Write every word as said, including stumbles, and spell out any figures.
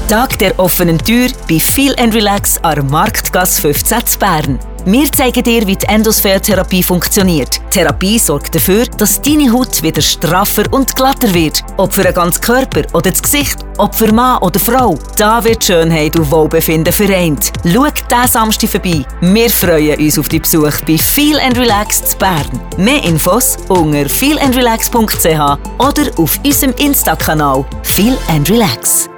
Tag der offenen Tür bei Feel and Relax an der Marktgasse fünfzehn in Bern. Wir zeigen dir, wie die Endosphere-Therapie funktioniert. Die Therapie sorgt dafür, dass deine Haut wieder straffer und glatter wird. Ob für den ganzen Körper oder das Gesicht, ob für Mann oder Frau. Da wird Schönheit und Wohlbefinden vereint. Schau diesen Samstag vorbei. Wir freuen uns auf die Besuch bei Feel and Relax in Bern. Mehr Infos unter feel and relax punkt c h oder auf unserem Insta-Kanal Feel and Relax.